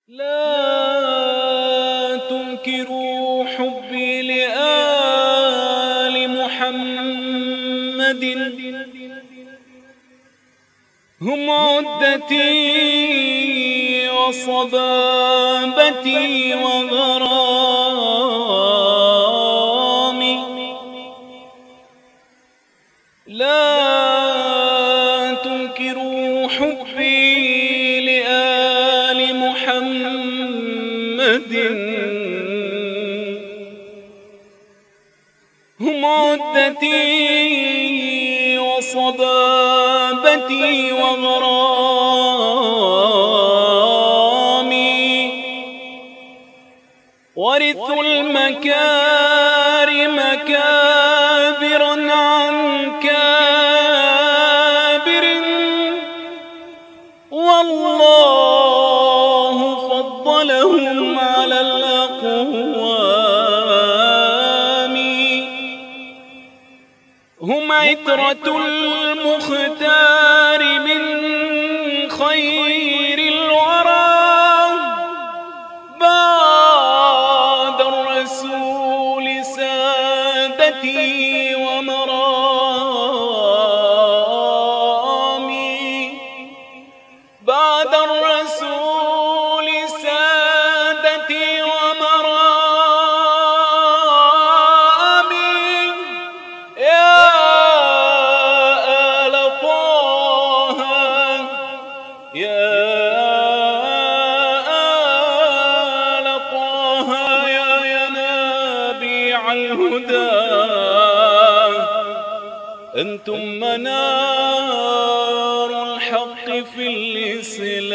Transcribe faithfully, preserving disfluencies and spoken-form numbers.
لا تنكروا حبي لآل محمد، هم عدتي وصبابتي وغرامي. لا تنكروا حبي لآل محمد، هم عدتي وصبابتي وغرامي. ورثوا المكارم كابرا عن كابر، والله فضلهم على الأقوام. هم عترة المختار من خير الورى، بعد الرسول سادتي ومرامي. بعد الرسول سادتي ومرامي. يا آل طه، يا آل طه، يا ينابيع الهدى، أنتم منار الحق في الإسلام.